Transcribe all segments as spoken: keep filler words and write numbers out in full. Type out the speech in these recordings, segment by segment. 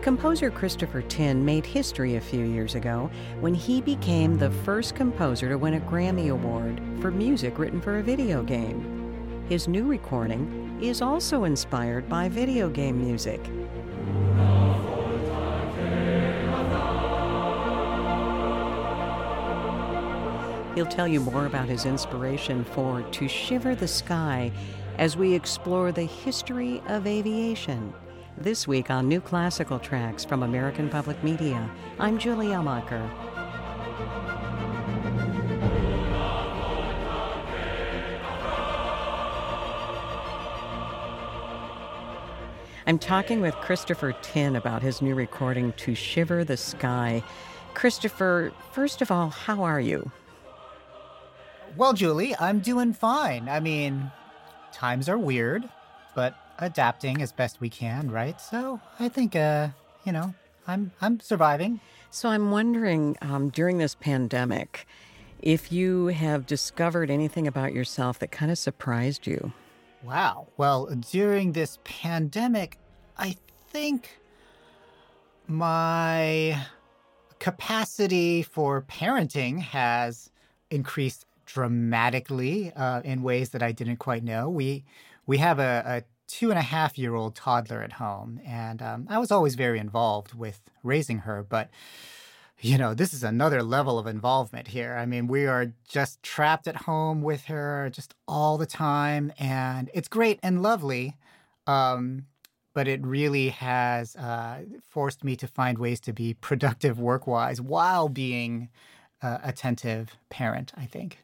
Composer Christopher Tin made history a few years ago when he became the first composer to win a Grammy Award for music written for a video game. His new recording is also inspired by video game music. He'll tell you more about his inspiration for To Shiver the Sky as we explore the history of aviation. This week on New Classical Tracks from American Public Media, I'm Julie Ellmacher. I'm talking with Christopher Tin about his new recording, To Shiver the Sky. Christopher, first of all, how are you? Well, Julie, I'm doing fine. I mean, times are weird, but adapting as best we can, right? So I think, uh, you know, I'm I'm surviving. So I'm wondering, um, during this pandemic, if you have discovered anything about yourself that kind of surprised you. Wow. Well, during this pandemic, I think my capacity for parenting has increased dramatically uh, in ways that I didn't quite know. We we have a, a two and a half year old toddler at home, and um, I was always very involved with raising her. But, you know, this is another level of involvement here. I mean, we are just trapped at home with her just all the time, and it's great and lovely. Um, but it really has uh, forced me to find ways to be productive work-wise while being uh, attentive parent, I think.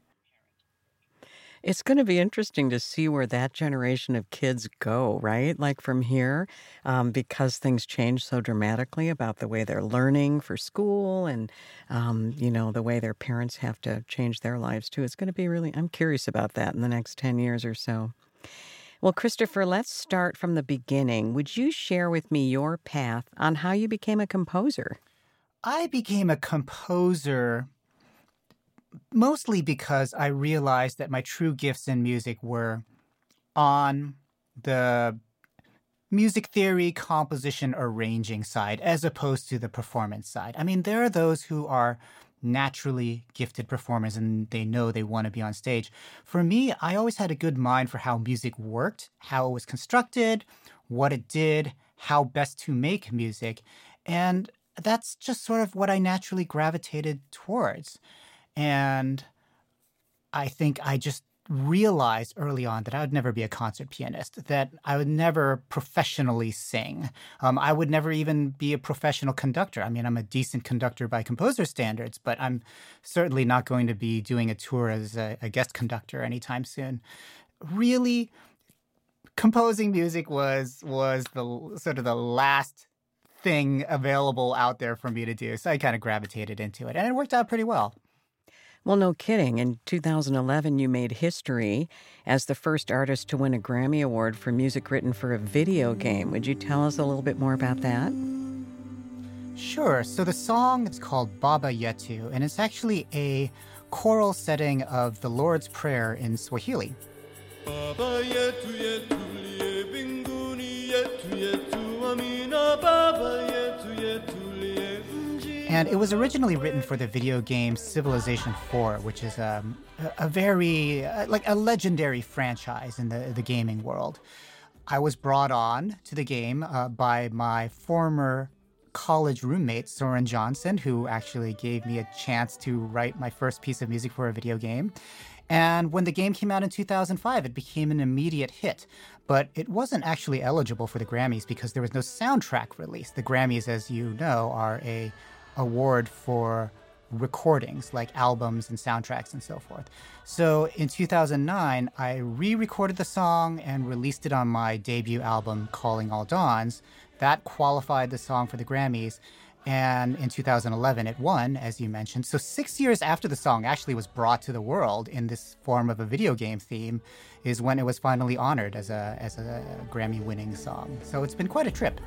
It's going to be interesting to see where that generation of kids go, right? Like from here, um, because things change so dramatically about the way they're learning for school and, um, you know, the way their parents have to change their lives too. It's going to be really, I'm curious about that in the next ten years or so. Well, Christopher, let's start from the beginning. Would you share with me your path on how you became a composer? I became a composer mostly because I realized that my true gifts in music were on the music theory, composition, arranging side, as opposed to the performance side. I mean, there are those who are naturally gifted performers and they know they want to be on stage. For me, I always had a good mind for how music worked, how it was constructed, what it did, how best to make music. And that's just sort of what I naturally gravitated towards. And I think I just realized early on that I would never be a concert pianist, that I would never professionally sing. Um, I would never even be a professional conductor. I mean, I'm a decent conductor by composer standards, but I'm certainly not going to be doing a tour as a, a guest conductor anytime soon. Really, composing music was was the sort of the last thing available out there for me to do. So I kind of gravitated into it, and it worked out pretty well. Well, no kidding. In two thousand eleven, you made history as the first artist to win a Grammy Award for music written for a video game. Would you tell us a little bit more about that? Sure. So the song is called Baba Yetu, and it's actually a choral setting of the Lord's Prayer in Swahili. Baba yetu yetu liye binguni yetu yetu amina Baba yetu yetu. And it was originally written for the video game Civilization four, which is um, a, a very, uh, like a legendary franchise in the, the gaming world. I was brought on to the game uh, by my former college roommate, Soren Johnson, who actually gave me a chance to write my first piece of music for a video game. And when the game came out in two thousand five, it became an immediate hit. But it wasn't actually eligible for the Grammys because there was no soundtrack release. The Grammys, as you know, are a award for recordings like albums and soundtracks and so forth. So in two thousand nine, I re-recorded the song and released it on my debut album, Calling All Dawns. That qualified the song for the Grammys. And in two thousand eleven, it won, as you mentioned. So six years after the song actually was brought to the world in this form of a video game theme is when it was finally honored as a, as a Grammy-winning song. So it's been quite a trip.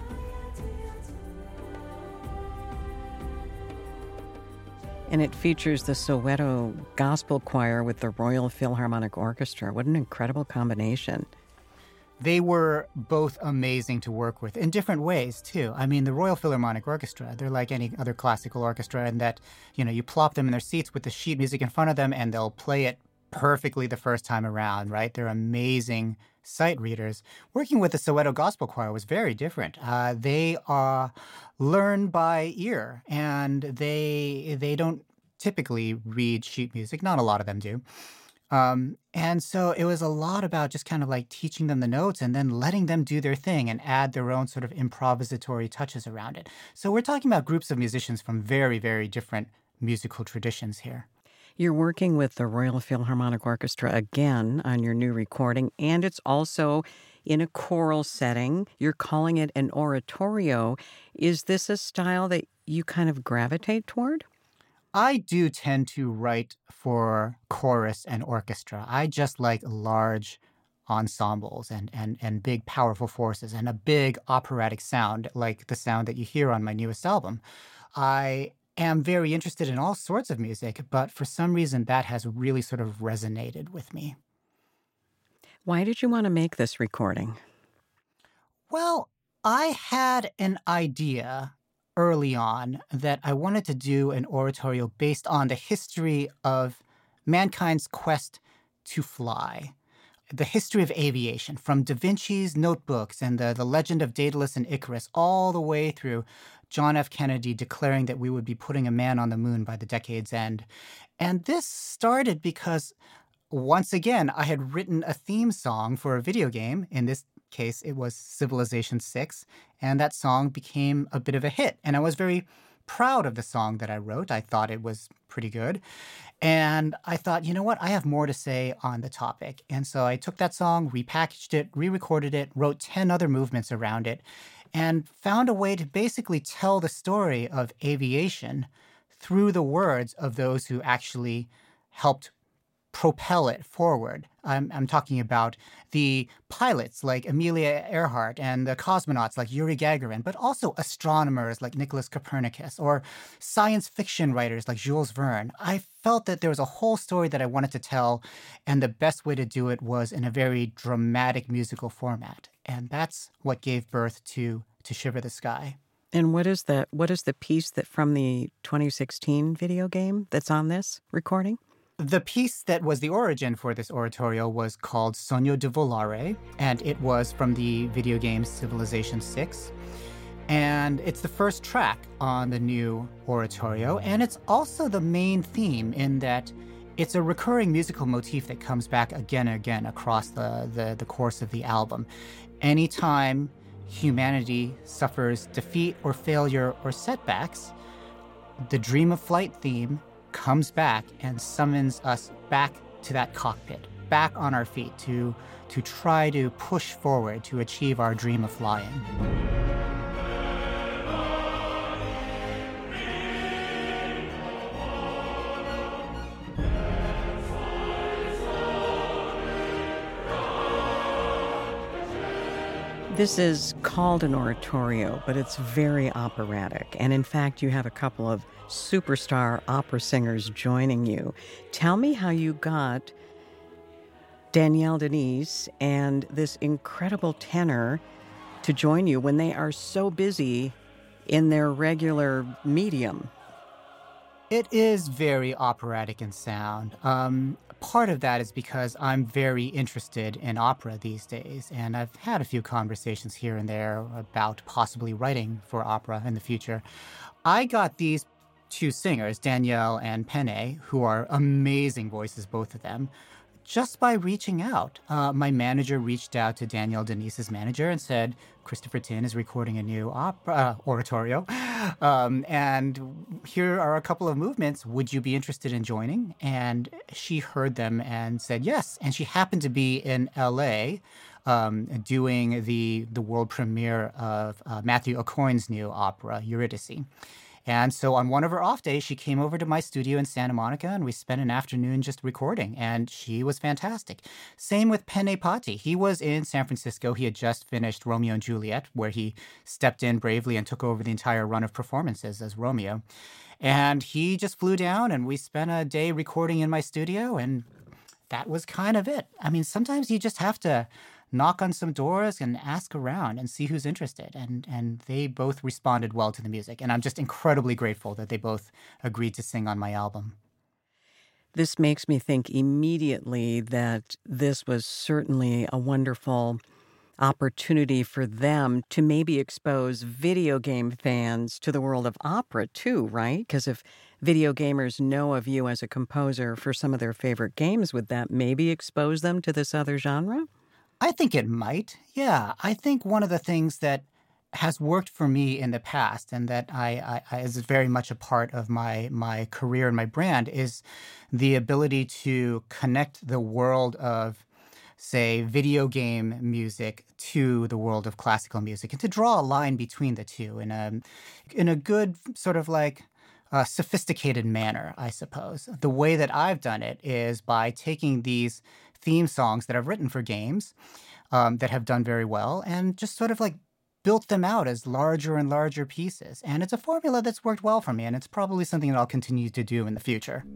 And it features the Soweto Gospel Choir with the Royal Philharmonic Orchestra. What an incredible combination. They were both amazing to work with in different ways, too. I mean, the Royal Philharmonic Orchestra, they're like any other classical orchestra in that, you know, you plop them in their seats with the sheet music in front of them and they'll play it perfectly the first time around, right? They're amazing sight readers. Working with the Soweto Gospel Choir was very different. Uh, they are learn by ear, and they they don't typically read sheet music. Not a lot of them do. Um, and so it was a lot about just kind of like teaching them the notes and then letting them do their thing and add their own sort of improvisatory touches around it. So we're talking about groups of musicians from very, very different musical traditions here. You're working with the Royal Philharmonic Orchestra again on your new recording, and it's also in a choral setting. You're calling it an oratorio. Is this a style that you kind of gravitate toward? I do tend to write for chorus and orchestra. I just like large ensembles and, and, and big, powerful forces and a big operatic sound like the sound that you hear on my newest album. I am very interested in all sorts of music, but for some reason that has really sort of resonated with me. Why did you want to make this recording? Well, I had an idea early on that I wanted to do an oratorio based on the history of mankind's quest to fly, the history of aviation, from Da Vinci's notebooks and the, the legend of Daedalus and Icarus, all the way through John F. Kennedy declaring that we would be putting a man on the moon by the decade's end. And this started because, once again, I had written a theme song for a video game. In this case, it was Civilization six, and that song became a bit of a hit. And I was very proud of the song that I wrote. I thought it was pretty good. And I thought, you know what? I have more to say on the topic. And so I took that song, repackaged it, re-recorded it, wrote ten other movements around it, and found a way to basically tell the story of aviation through the words of those who actually helped propel it forward. I'm, I'm talking about the pilots like Amelia Earhart and the cosmonauts like Yuri Gagarin, but also astronomers like Nicholas Copernicus or science fiction writers like Jules Verne. I felt that there was a whole story that I wanted to tell, and the best way to do it was in a very dramatic musical format. And that's what gave birth to To Shiver the Sky. And what is the what is the piece that from the twenty sixteen video game that's on this recording? The piece that was the origin for this oratorio was called Sogno di Volare, and it was from the video game Civilization six. And it's the first track on the new oratorio, and it's also the main theme in that it's a recurring musical motif that comes back again and again across the, the, the course of the album. Anytime humanity suffers defeat or failure or setbacks, the Dream of Flight theme comes back and summons us back to that cockpit, back on our feet to, to try to push forward to achieve our dream of flying. This is called an oratorio, but it's very operatic. And in fact, you have a couple of superstar opera singers joining you. Tell me how you got Danielle Denise and this incredible tenor to join you when they are so busy in their regular medium. It is very operatic in sound. Um, part of that is because I'm very interested in opera these days, and I've had a few conversations here and there about possibly writing for opera in the future. I got these two singers, Danielle and Penne, who are amazing voices, both of them, just by reaching out. Uh, my manager reached out to Danielle Denise's manager and said, Christopher Tin is recording a new opera uh, oratorio, um, and here are a couple of movements. Would you be interested in joining? And she heard them and said yes. And she happened to be in L A um, doing the the world premiere of uh, Matthew Aucoin's new opera, Eurydice. And so on one of her off days, she came over to my studio in Santa Monica, and we spent an afternoon just recording, and she was fantastic. Same with Penne Patti. He was in San Francisco. He had just finished Romeo and Juliet, where he stepped in bravely and took over the entire run of performances as Romeo. And he just flew down, and we spent a day recording in my studio, and that was kind of it. I mean, sometimes you just have to knock on some doors and ask around and see who's interested. And and they both responded well to the music. And I'm just incredibly grateful that they both agreed to sing on my album. This makes me think immediately that this was certainly a wonderful opportunity for them to maybe expose video game fans to the world of opera too, right? Because if video gamers know of you as a composer for some of their favorite games, would that maybe expose them to this other genre? I think it might. Yeah. I think one of the things that has worked for me in the past and that I, I, I is very much a part of my my career and my brand is the ability to connect the world of, say, video game music to the world of classical music and to draw a line between the two in a in a good sort of like uh, sophisticated manner, I suppose. The way that I've done it is by taking these theme songs that I've written for games um, that have done very well and just sort of like built them out as larger and larger pieces. And it's a formula that's worked well for me, and it's probably something that I'll continue to do in the future.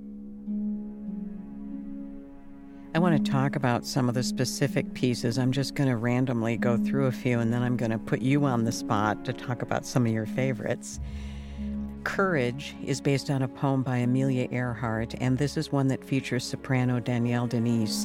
I want to talk about some of the specific pieces. I'm just going to randomly go through a few, and then I'm going to put you on the spot to talk about some of your favorites. Courage is based on a poem by Amelia Earhart, and this is one that features soprano Danielle Denise.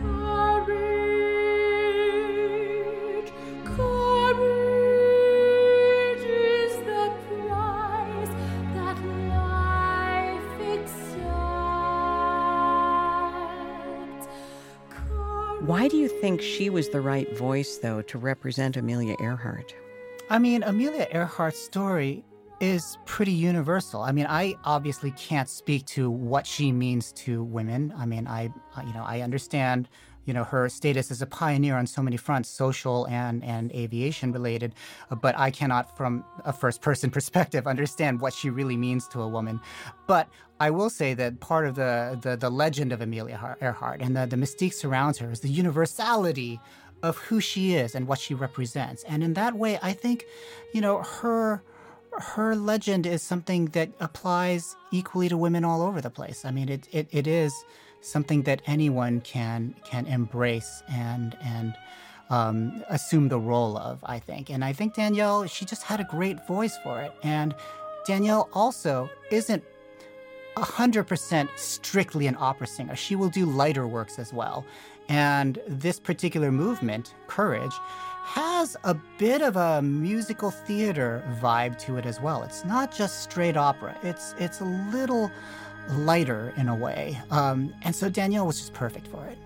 Why do you think she was the right voice, though, to represent Amelia Earhart? I mean, Amelia Earhart's story is pretty universal. I mean, I obviously can't speak to what she means to women. I mean, I, you know, I understand, you know, her status as a pioneer on so many fronts, social and, and aviation related, but I cannot, from a first-person perspective, understand what she really means to a woman. But I will say that part of the the, the legend of Amelia Earhart and the, the mystique surrounds her is the universality of who she is and what she represents. And in that way, I think, you know, her her legend is something that applies equally to women all over the place. I mean, it it, it is something that anyone can can embrace and and um, assume the role of, I think. And I think Danielle, she just had a great voice for it. And Danielle also isn't one hundred percent strictly an opera singer. She will do lighter works as well. And this particular movement, Courage, has a bit of a musical theater vibe to it as well. It's not just straight opera. It's it's a little lighter in a way. Um, and so Danielle was just perfect for it.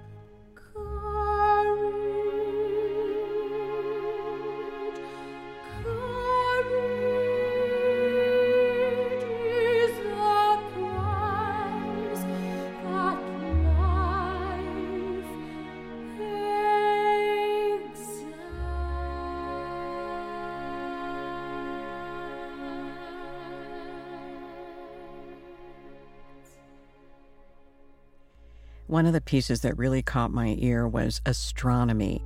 One of the pieces that really caught my ear was Astronomy.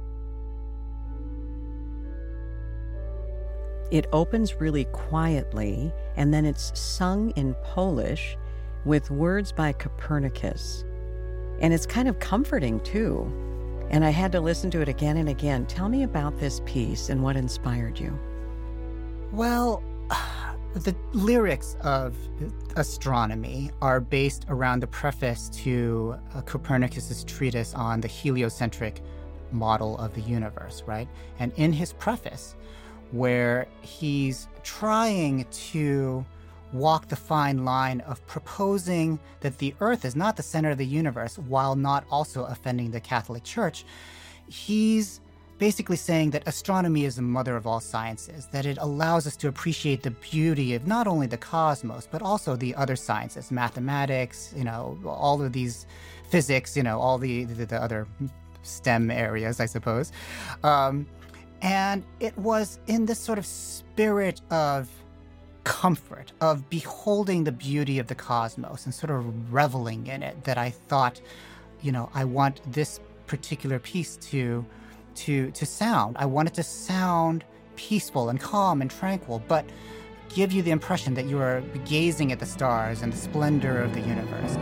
It opens really quietly, and then it's sung in Polish with words by Copernicus. And it's kind of comforting, too. And I had to listen to it again and again. Tell me about this piece and what inspired you. Well, the lyrics of Astronomy are based around the preface to uh, Copernicus's treatise on the heliocentric model of the universe, right? And in his preface, where he's trying to walk the fine line of proposing that the Earth is not the center of the universe while not also offending the Catholic Church, he's basically saying that astronomy is the mother of all sciences, that it allows us to appreciate the beauty of not only the cosmos, but also the other sciences, mathematics, you know, all of these physics, you know, all the, the, the other STEM areas, I suppose. Um, and it was in this sort of spirit of comfort, of beholding the beauty of the cosmos and sort of reveling in it, that I thought, you know, I want this particular piece to to to sound. I want it to sound peaceful and calm and tranquil, but give you the impression that you are gazing at the stars and the splendor of the universe.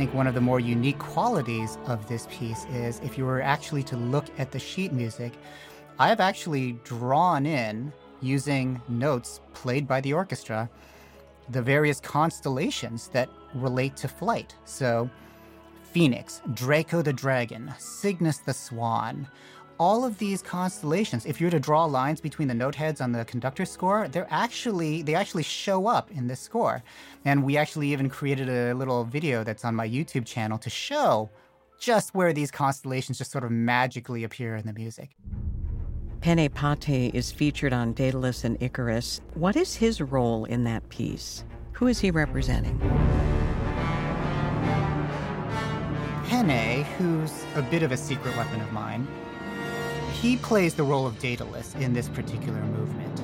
think one of the more unique qualities of this piece is if you were actually to look at the sheet music, I've actually drawn in, using notes played by the orchestra, the various constellations that relate to flight. So Phoenix, Draco the Dragon, Cygnus the Swan, all of these constellations, if you were to draw lines between the note heads on the conductor's score, they're actually, they actually show up in this score. And we actually even created a little video that's on my YouTube channel to show just where these constellations just sort of magically appear in the music. Penne Pate is featured on Daedalus and Icarus. What is his role in that piece? Who is he representing? Penne, who's a bit of a secret weapon of mine, he plays the role of Daedalus in this particular movement.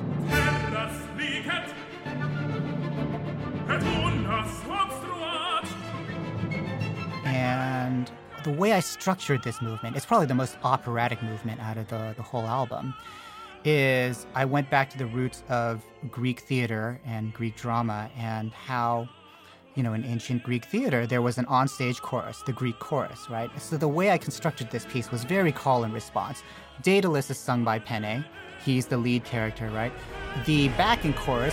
And the way I structured this movement, it's probably the most operatic movement out of the, the whole album, is I went back to the roots of Greek theater and Greek drama and how, you know, in ancient Greek theater, there was an onstage chorus, the Greek chorus, right? So the way I constructed this piece was very call and response. Daedalus is sung by Penne. He's the lead character, right? The backing chorus...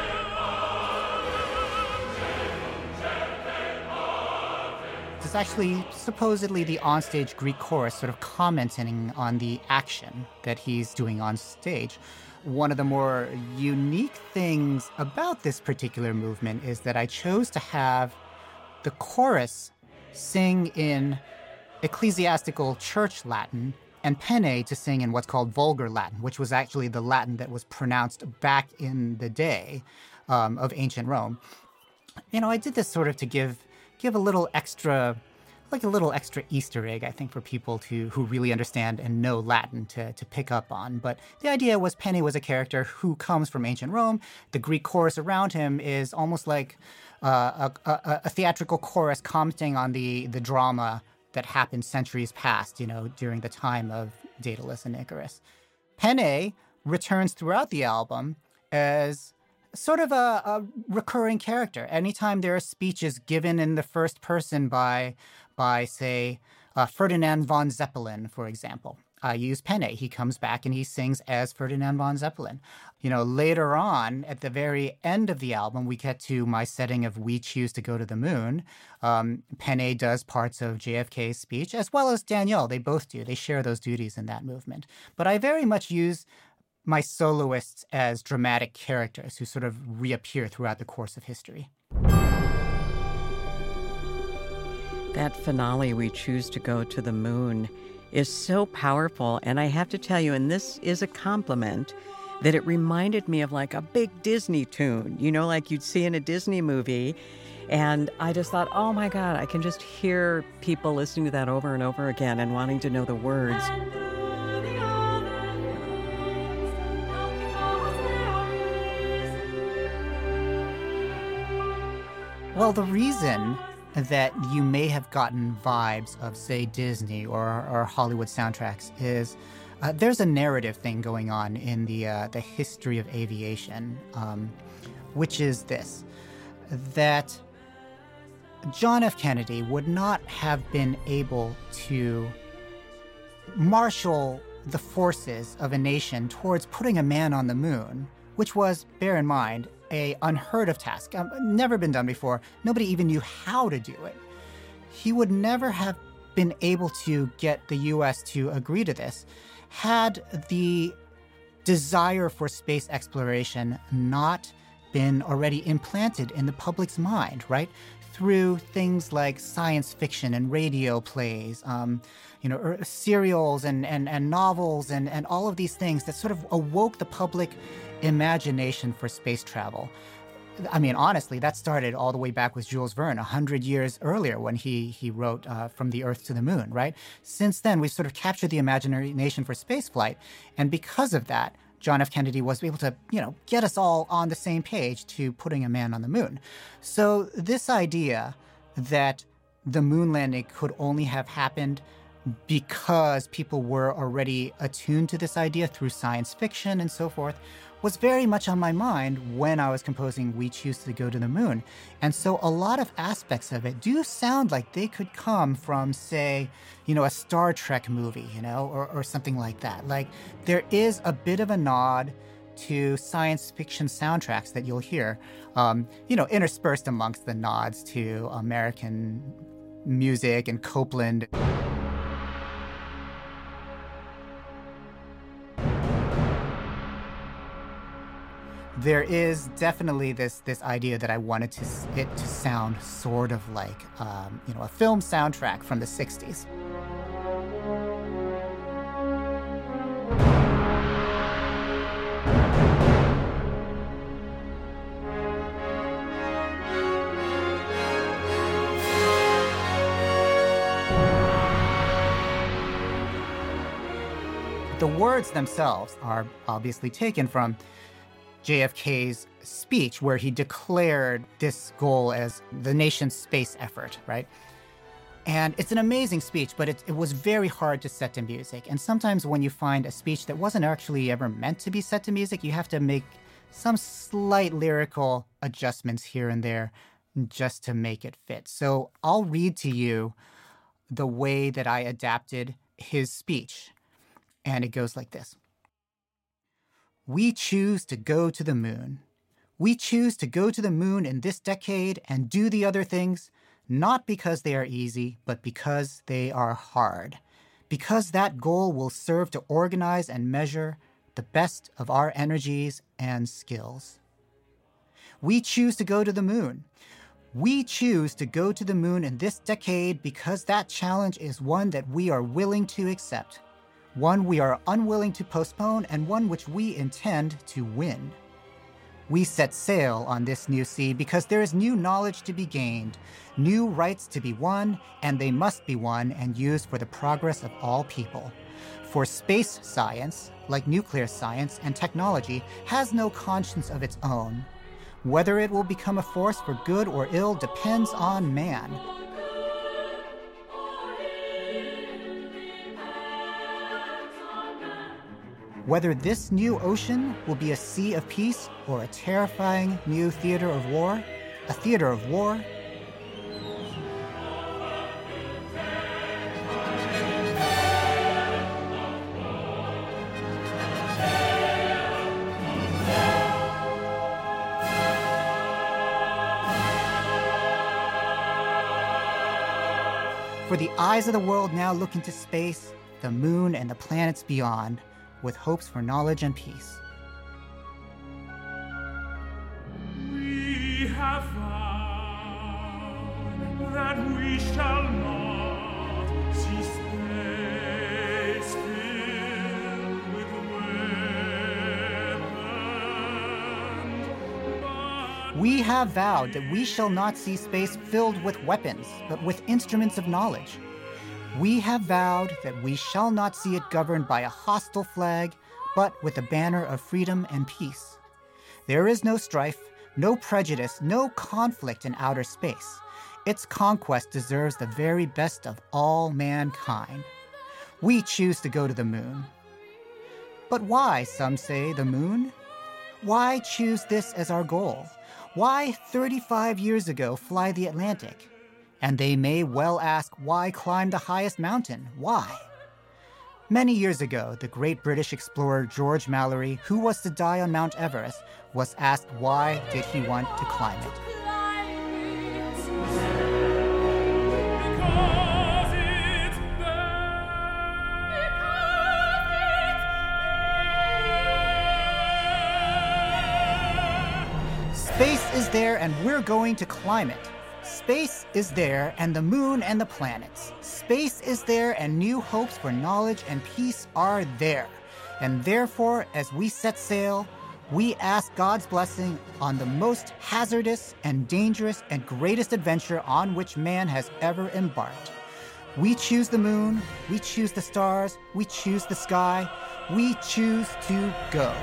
It's actually supposedly the onstage Greek chorus sort of commenting on the action that he's doing on stage. One of the more unique things about this particular movement is that I chose to have the chorus sing in ecclesiastical church Latin and Penne to sing in what's called vulgar Latin, which was actually the Latin that was pronounced back in the day um, of ancient Rome. You know, I did this sort of to give give a little extra, like a little extra Easter egg, I think, for people to who really understand and know Latin to, to pick up on. But the idea was Penne was a character who comes from ancient Rome. The Greek chorus around him is almost like uh, a, a, a theatrical chorus commenting on the, the drama that happened centuries past, you know, during the time of Daedalus and Icarus. Penne returns throughout the album as sort of a, a recurring character. Anytime there are speeches given in the first person by, by say, uh, Ferdinand von Zeppelin, for example, I use Penne. He comes back and he sings as Ferdinand von Zeppelin. You know, later on, at the very end of the album, we get to my setting of We Choose to Go to the Moon. Um, Penne does parts of J F K's speech, as well as Danielle. They both do. They share those duties in that movement. But I very much use my soloists as dramatic characters who sort of reappear throughout the course of history. That finale, We Choose to Go to the Moon, is so powerful. And I have to tell you, and this is a compliment, that it reminded me of like a big Disney tune, you know, like you'd see in a Disney movie. And I just thought, oh my God, I can just hear people listening to that over and over again and wanting to know the words. Well, the reason that you may have gotten vibes of, say, Disney or, or Hollywood soundtracks is uh, there's a narrative thing going on in the uh, the history of aviation, um, which is this, that John F. Kennedy would not have been able to marshal the forces of a nation towards putting a man on the moon, which was, bear in mind, a unheard of task, um, never been done before. Nobody even knew how to do it. He would never have been able to get the U S to agree to this had the desire for space exploration not been already implanted in the public's mind, right? Through things like science fiction and radio plays, um, you know, or serials and, and, and novels and, and all of these things that sort of awoke the public imagination for space travel. I mean, honestly, that started all the way back with Jules Verne, a hundred years earlier when he he wrote uh, From the Earth to the Moon, right? Since then, we've sort of captured the imagination for spaceflight. And because of that, John F. Kennedy was able to, you know, get us all on the same page to putting a man on the moon. So this idea that the moon landing could only have happened because people were already attuned to this idea through science fiction and so forth, was very much on my mind when I was composing We Choose to Go to the Moon. And so a lot of aspects of it do sound like they could come from, say, you know, a Star Trek movie, you know, or, or something like that. Like, there is a bit of a nod to science fiction soundtracks that you'll hear, um, you know, interspersed amongst the nods to American music and Copland. There is definitely this this idea that I wanted to it to sound sort of like um, you know, a film soundtrack from the sixties. The words themselves are obviously taken from J F K's speech, where he declared this goal as the nation's space effort, right? And it's an amazing speech, but it, it was very hard to set to music. And sometimes when you find a speech that wasn't actually ever meant to be set to music, you have to make some slight lyrical adjustments here and there just to make it fit. So I'll read to you the way that I adapted his speech. And it goes like this. We choose to go to the moon. We choose to go to the moon in this decade and do the other things, not because they are easy, but because they are hard. Because that goal will serve to organize and measure the best of our energies and skills. We choose to go to the moon. We choose to go to the moon in this decade because that challenge is one that we are willing to accept. One we are unwilling to postpone, and one which we intend to win. We set sail on this new sea because there is new knowledge to be gained, new rights to be won, and they must be won and used for the progress of all people. For space science, like nuclear science and technology, has no conscience of its own. Whether it will become a force for good or ill depends on man. Whether this new ocean will be a sea of peace or a terrifying new theater of war, a theater of war. For the eyes of the world now look into space, the moon and the planets beyond, with hopes for knowledge and peace. We have vowed that we shall not see space filled with weapons. But We have vowed that we shall not see space filled with weapons, but with instruments of knowledge. We have vowed that we shall not see it governed by a hostile flag, but with a banner of freedom and peace. There is no strife, no prejudice, no conflict in outer space. Its conquest deserves the very best of all mankind. We choose to go to the moon. But why, some say, the moon? Why choose this as our goal? Why, thirty-five years ago, fly the Atlantic? And they may well ask, why climb the highest mountain? Why? Many years ago, the great British explorer George Mallory, who was to die on Mount Everest, was asked why did he want to climb it. because it's there. Space is there and we're going to climb it. Space is there and the moon and the planets. Space is there and new hopes for knowledge and peace are there. And therefore, as we set sail, we ask God's blessing on the most hazardous and dangerous and greatest adventure on which man has ever embarked. We choose the moon, we choose the stars, we choose the sky, we choose to go.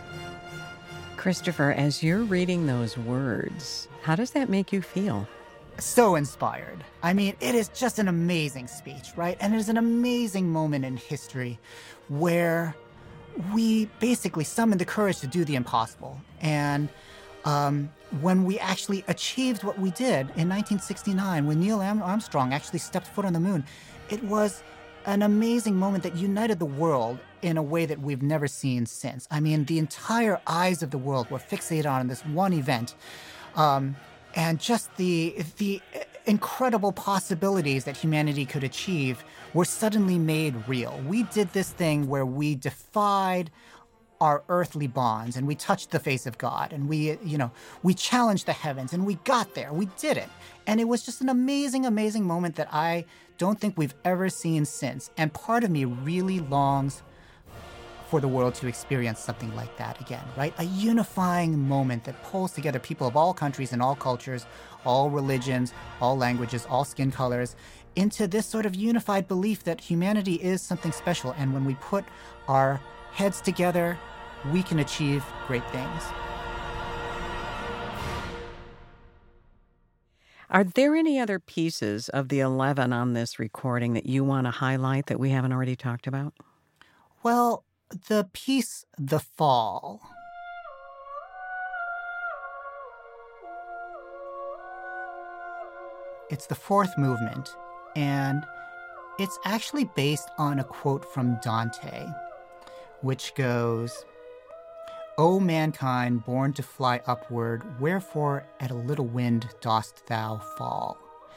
Christopher, as you're reading those words, how does that make you feel? so inspired. I mean, it is just an amazing speech, right? And it is an amazing moment in history where we basically summoned the courage to do the impossible. And um, when we actually achieved what we did in nineteen sixty-nine, when Neil Armstrong actually stepped foot on the moon, it was an amazing moment that united the world in a way that we've never seen since. I mean, the entire eyes of the world were fixated on this one event. Um, and just the the incredible possibilities that humanity could achieve were suddenly made real. We did this thing where we defied our earthly bonds and we touched the face of God and we, you know, we challenged the heavens and we got there. We did it. And it was just an amazing, amazing moment that I don't think we've ever seen since. And part of me really longs for the world to experience something like that again, right? A unifying moment that pulls together people of all countries and all cultures, all religions, all languages, all skin colors, into this sort of unified belief that humanity is something special. And when we put our heads together, we can achieve great things. Are there any other pieces of the eleven on this recording that you want to highlight that we haven't already talked about? Well, the piece, The Fall. It's the fourth movement, and it's actually based on a quote from Dante, which goes, "O mankind, born to fly upward, wherefore at a little wind dost thou fall?"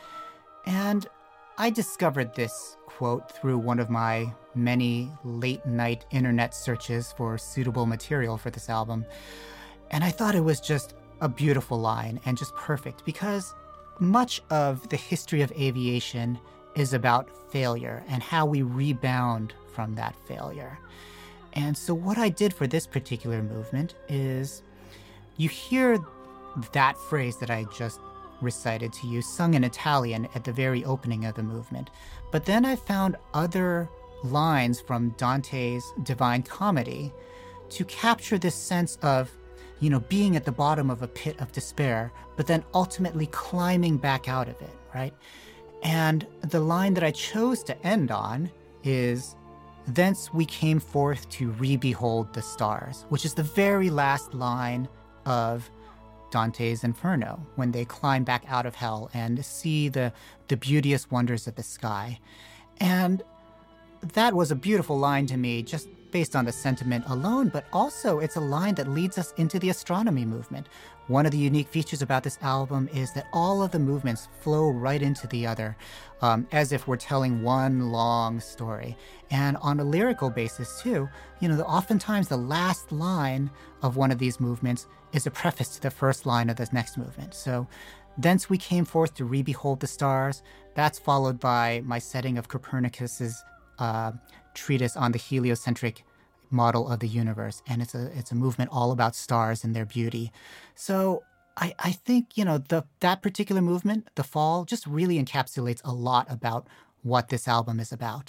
And I discovered this quote through one of my many late-night internet searches for suitable material for this album. And I thought it was just a beautiful line and just perfect, because much of the history of aviation is about failure and how we rebound from that failure. And so what I did for this particular movement is, you hear that phrase that I just recited to you sung in Italian at the very opening of the movement. But then I found other lines from Dante's Divine Comedy to capture this sense of, you know, being at the bottom of a pit of despair, but then ultimately climbing back out of it, right? And the line that I chose to end on is, "Thence we came forth to re-behold the stars," which is the very last line of Dante's Inferno, when they climb back out of hell and see the, the beauteous wonders of the sky. And that was a beautiful line to me, just based on the sentiment alone, but also it's a line that leads us into the astronomy movement. One of the unique features about this album is that all of the movements flow right into the other, um, as if we're telling one long story. And on a lyrical basis too, you know, the, oftentimes the last line of one of these movements is a preface to the first line of this next movement. So, "Thence we came forth to re-behold the stars," that's followed by my setting of Copernicus's uh, treatise on the heliocentric model of the universe. And it's a it's a movement all about stars and their beauty. So I, I think, you know, the that particular movement, The Fall, just really encapsulates a lot about what this album is about.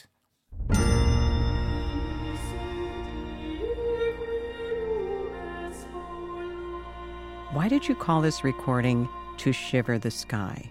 Why did you call this recording To Shiver the Sky?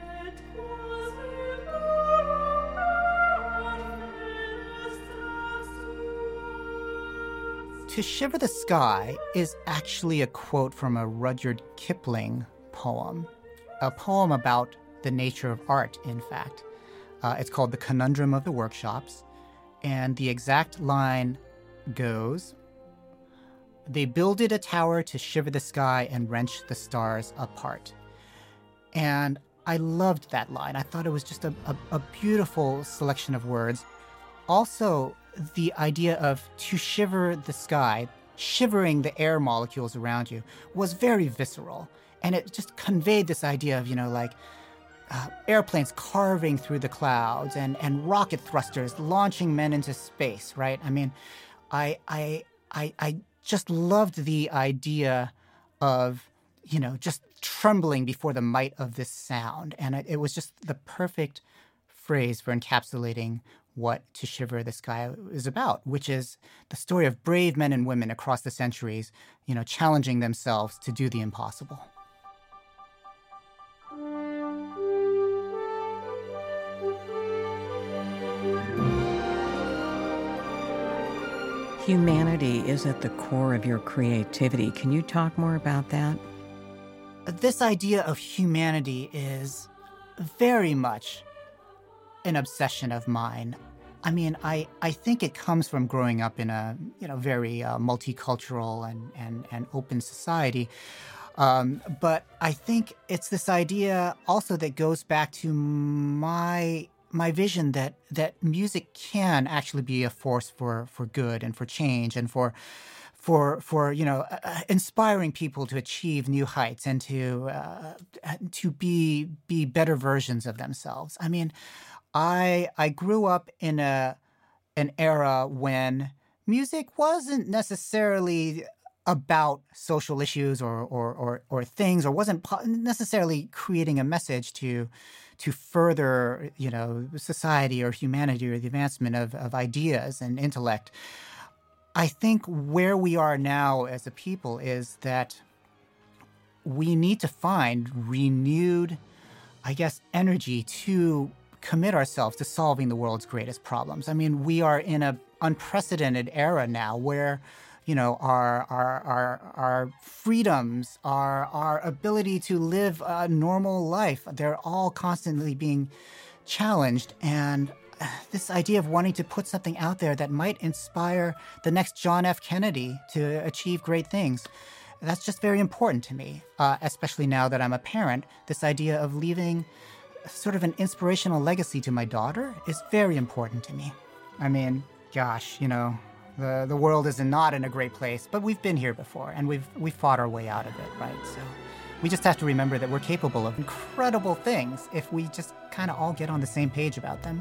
To Shiver the Sky is actually a quote from a Rudyard Kipling poem, a poem about the nature of art, in fact. Uh, it's called The Conundrum of the Workshops, and the exact line goes, "They builded a tower to shiver the sky and wrench the stars apart." And I loved that line. I thought it was just a, a, a beautiful selection of words. Also, the idea of to shiver the sky, shivering the air molecules around you, was very visceral. And it just conveyed this idea of, you know, like uh, airplanes carving through the clouds and, and rocket thrusters launching men into space, right? I mean, I, I, I, I just loved the idea of, you know, just trembling before the might of this sound. And it, it was just the perfect phrase for encapsulating what To Shiver the Sky is about, which is the story of brave men and women across the centuries, you know, challenging themselves to do the impossible. Humanity is at the core of your creativity. Can you talk more about that? This idea of humanity is very much an obsession of mine. I mean, I, I think it comes from growing up in a you know very uh, multicultural and, and, and open society. Um, but I think it's this idea also that goes back to my my vision that that music can actually be a force for, for good and for change and for for for you know uh, inspiring people to achieve new heights and to uh, to be be better versions of themselves. I mean, I I grew up in a an era when music wasn't necessarily about social issues or or or, or things, or wasn't po- necessarily creating a message to to further you know society or humanity or the advancement of, of ideas and intellect. I think where we are now as a people is that we need to find renewed, I guess, energy to commit ourselves to solving the world's greatest problems. I mean, we are in an unprecedented era now where, you know, our our our, our freedoms, our our ability to live a normal life, they're all constantly being challenged. And this idea of wanting to put something out there that might inspire the next John F. Kennedy to achieve great things, that's just very important to me, uh, especially now that I'm a parent. This idea of leaving sort of an inspirational legacy to my daughter is very important to me. I mean, gosh, you know, the, the world is not in a great place, but we've been here before, and we've we've fought our way out of it, right? So we just have to remember that we're capable of incredible things if we just kind of all get on the same page about them.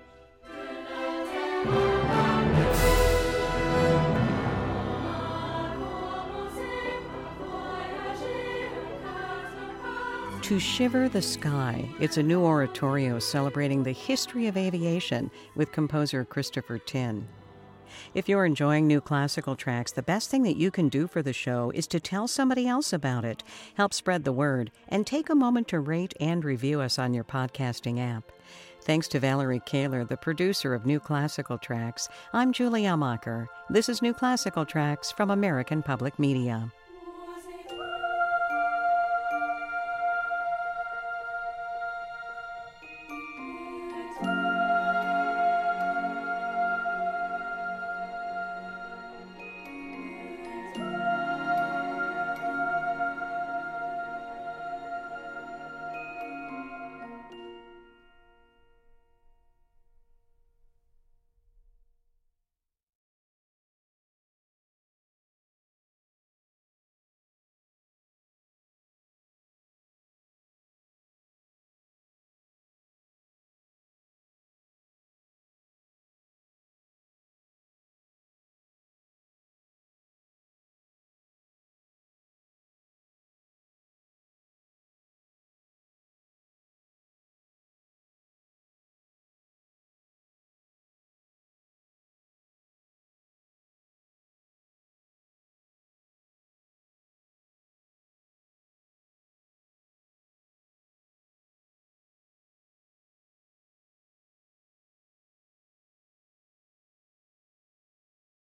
To Shiver the Sky, it's a new oratorio celebrating the history of aviation with composer Christopher Tin. If you're enjoying New Classical Tracks, the best thing that you can do for the show is to tell somebody else about it, help spread the word, and take a moment to rate and review us on your podcasting app. Thanks to Valerie Kaler, the producer of New Classical Tracks, I'm Julie Amacher. This is New Classical Tracks from American Public Media.